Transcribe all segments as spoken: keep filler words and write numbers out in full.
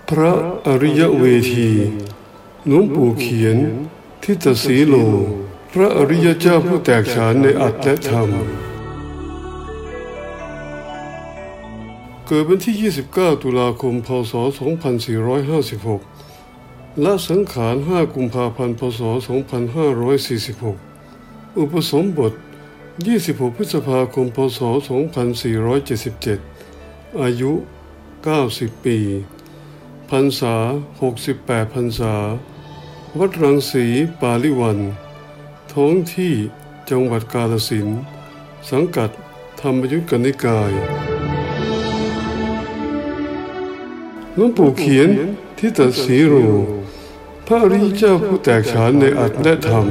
พระอริยเวทีหลวงปู่เขียนทิตสีโลพระอริยเจ้าผู้แตกฉานในอัตและธรรมเกิดวันที่ยี่สิบเก้าตุลาคมพ.ศ. สองพันสี่ร้อยห้าสิบหกละสังขารห้ากุมภาพันธ์พ.ศ. สองพันห้าร้อยสี่สิบหกอุปสมบทยี่สิบหกพฤษภาคมพ.ศ. สองพันสี่ร้อยเจ็ดสิบเจ็ดอายุเก้าสิบปีพรรษาหกสิบแปดพรรษาวัดรังสีปาลิวันท้องที่จังหวัดกาฬสินธุ์สังกัดธรรมยุทธนิกายหลวงปู่เขียนทิตสีโลพระอริยเจ้าผู้แตกฉานในอัตและธรรม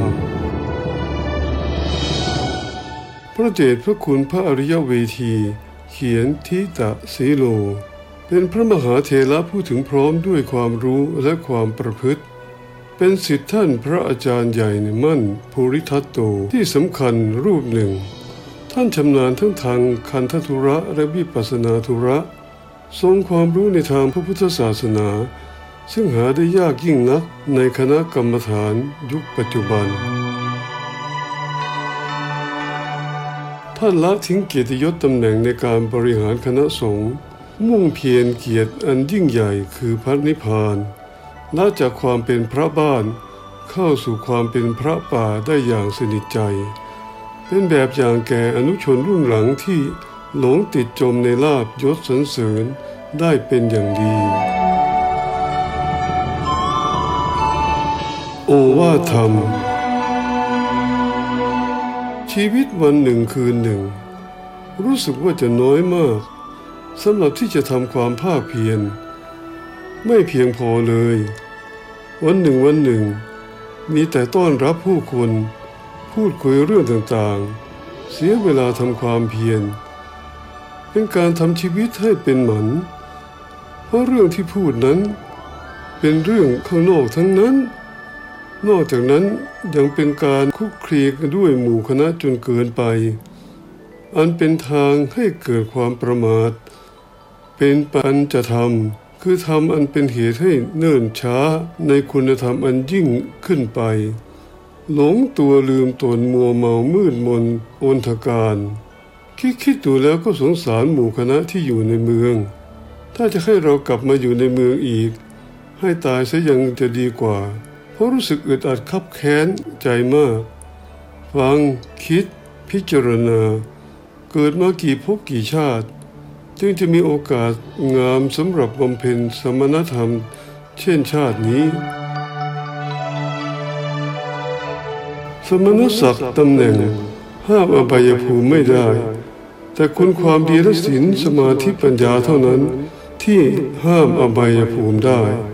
พระเดชพระคุณพระอริยเวทีเขียนทิตสีโลเป็นพระมหาเถระผู้ถึงพร้อมด้วยความรู้และความประพฤติเป็นศิษย์ท่านพระอาจารย์ใหญ่มั่นภูริทัตโตที่สำคัญรูปหนึ่งท่านชำนาญทั้งทางคันธทุระและวิปัสสนาธุระทรงความรู้ในทางพระพุทธศาสนาซึ่งหาได้ยากยิ่งนักในคณะกรรมฐานยุคปัจจุบันท่านละทิ้งเกียรติยศตำแหน่งในการบริหารคณะสงฆ์มุ่งเพียรเกียรติอันยิ่งใหญ่คือพระนิพพานละจากความเป็นพระบ้านเข้าสู่ความเป็นพระป่าได้อย่างสนิทใจเป็นแบบอย่างแก่อนุชนรุ่นหลังที่หลงติดจมในลาภยศสรรเสริญได้เป็นอย่างดีโอวาทธรรมชีวิตวันหนึ่งคืนหนึ่งรู้สึกว่าจะน้อยมากสำหรับที่จะทำความภาคเพียรไม่เพียงพอเลยวันหนึ่งวันหนึ่งมีแต่ต้อนรับผู้คนพูดคุยเรื่องต่างๆเสียเวลาทำความเพียรเป็นการทำชีวิตให้เป็นหมันเพราะเรื่องที่พูดนั้นเป็นเรื่องข้างนอกทั้งนั้นนอกจากนั้นยังเป็นการคุกคลีกันด้วยหมู่คณะจนเกินไปอันเป็นทางให้เกิดความประมาทเป็นปัญจธรรมคือธรรมอันเป็นเหตุให้เนิ่นช้าในคุณธรรมอันยิ่งขึ้นไปหลงตัวลืมตนมัวเมามืดมนโอนทการคิดคิดดูแล้วก็สงสารหมู่คณะที่อยู่ในเมืองถ้าจะให้เรากลับมาอยู่ในเมืองอีกให้ตายซะยังจะดีกว่าเพราะรู้สึกอึดอัดคับแค้นใจมากฟังคิดพิจารณาเกิดมากี่ภพกี่ชาติจึงจะมีโอกาสงามสำหรับบำเพ็ญสมณธรรมเช่นชาตินี้สมณศักดิ์ตำแหน่งห้ามอบายภูมิไม่ได้แต่คุณความดีและศีลสมาธิปัญญาเท่านั้นที่ห้ามอบายภูมิได้